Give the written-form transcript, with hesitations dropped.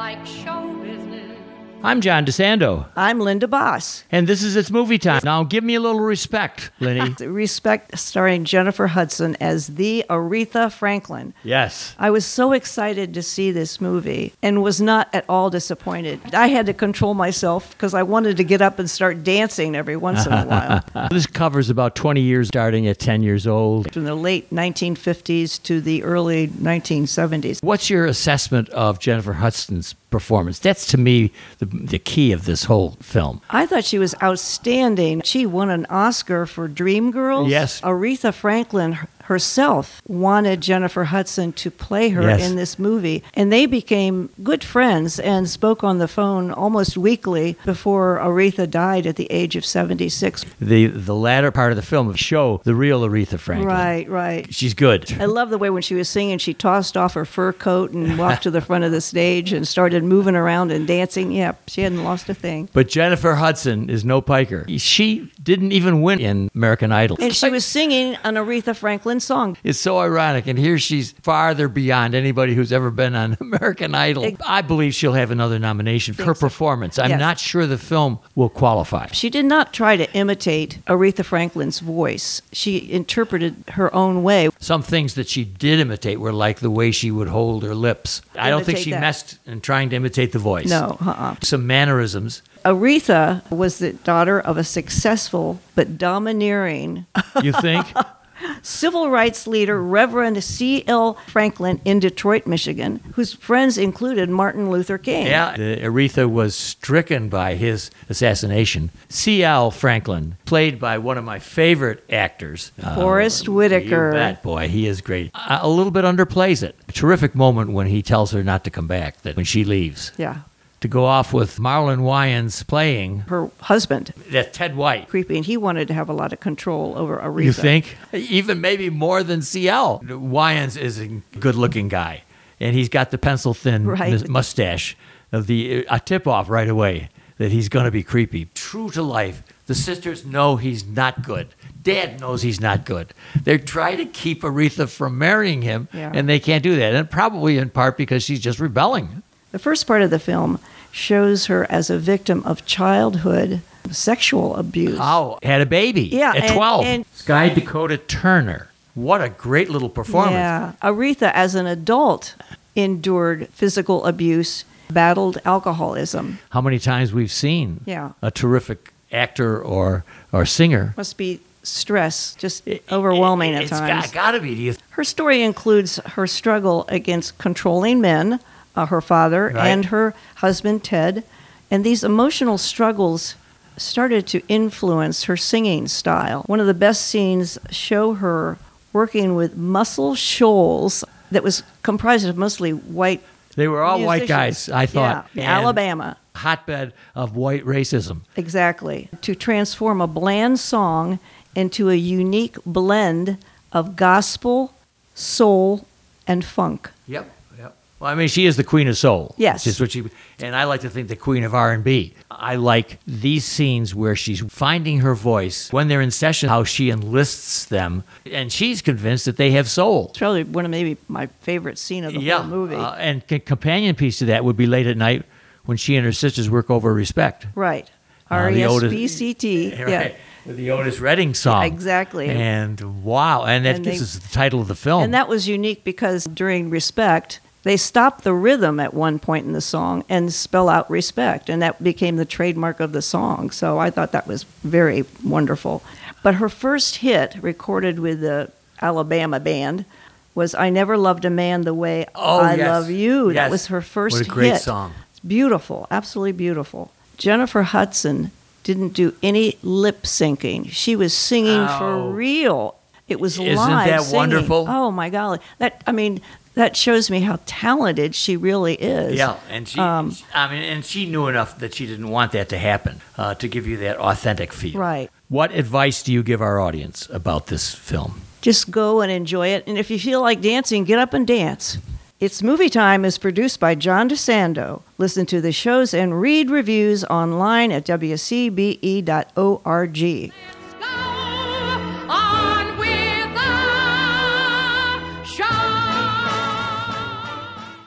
like show business. I'm John DeSando. I'm Linda Boss. And this is It's Movie Time. Now give me a little respect, Linny. Respect, starring Jennifer Hudson as the Aretha Franklin. Yes. I was so excited to see this movie and was not at all disappointed. I had to control myself because I wanted to get up and start dancing every once in a while. This covers about 20 years, starting at 10 years old. From the late 1950s to the early 1970s. What's your assessment of Jennifer Hudson's performance? That's, to me, the key of this whole film. I thought she was outstanding. She won an Oscar for Dreamgirls. Yes. Aretha Franklin herself wanted Jennifer Hudson to play her in this movie, and they became good friends and spoke on the phone almost weekly before Aretha died at the age of 76. The latter part of the film show the real Aretha Franklin. Right. She's good. I love the way when she was singing, she tossed off her fur coat and walked to the front of the stage and started moving around and dancing. Yeah, she hadn't lost a thing. But Jennifer Hudson is no piker. She didn't even win in American Idol. And she was singing an Aretha Franklin song. It's so ironic, and here she's farther beyond anybody who's ever been on American Idol. I believe she'll have another nomination for her performance. I'm not sure the film will qualify. She did not try to imitate Aretha Franklin's voice. She interpreted her own way. Some things that she did imitate were like the way she would hold her lips. I don't think she messed in trying to imitate the voice. No, Some mannerisms. Aretha was the daughter of a successful but domineering You think? civil rights leader, Reverend C.L. Franklin in Detroit, Michigan, whose friends included Martin Luther King. Yeah, Aretha was stricken by his assassination. C.L. Franklin, played by one of my favorite actors, Forrest Whitaker. You bet, boy, he is great. A little bit underplays it. A terrific moment when he tells her not to come back, that when she leaves. Yeah. To go off with Marlon Wayans playing Her husband. that Ted White. Creepy, and he wanted to have a lot of control over Aretha. You think? Even maybe more than CL. Wayans is a good-looking guy, and he's got the pencil-thin mustache. A tip-off right away that he's going to be creepy. True to life, the sisters know he's not good. Dad knows he's not good. They're trying to keep Aretha from marrying him, and they can't do that, and probably in part because she's just rebelling. The first part of the film shows her as a victim of childhood sexual abuse. Oh, had a baby at 12. And Sky Dakota Turner. What a great little performance. Yeah. Aretha, as an adult, endured physical abuse, battled alcoholism. How many times we've seen a terrific actor or singer. Must be stress, just overwhelming at times. It's got to be. Her story includes her struggle against controlling men, her father and her husband, Ted. And these emotional struggles started to influence her singing style. One of the best scenes show her working with Muscle Shoals that was comprised of mostly white They were all musicians. White guys, I thought. Yeah, Alabama. Hotbed of white racism. Exactly. To transform a bland song into a unique blend of gospel, soul, and funk. Yep. Well, I mean, she is the queen of soul. Yes. Is what and I like to think the queen of R&B. I like these scenes where she's finding her voice when they're in session, how she enlists them, and she's convinced that they have soul. It's probably one of maybe my favorite scene of the whole movie. And companion piece to that would be late at night when she and her sisters work over Respect. Right. R-E-S-P-C-T. Right. With the Otis Redding song. Yeah, exactly. And wow. And that gives us the title of the film. And that was unique because during Respect, they stopped the rhythm at one point in the song and spell out respect, and that became the trademark of the song. So I thought that was very wonderful. But her first hit, recorded with the Alabama band, was I Never Loved a Man the Way I Love You. Yes. That was her first hit. What a great song. It's beautiful, absolutely beautiful. Jennifer Hudson didn't do any lip syncing. She was singing for real. It was live Isn't that singing. wonderful? Oh, my golly. That shows me how talented she really is. Yeah, and she knew enough that she didn't want that to happen, to give you that authentic feel. Right. What advice do you give our audience about this film? Just go and enjoy it. And if you feel like dancing, get up and dance. It's Movie Time is produced by John DeSando. Listen to the shows and read reviews online at wcbe.org.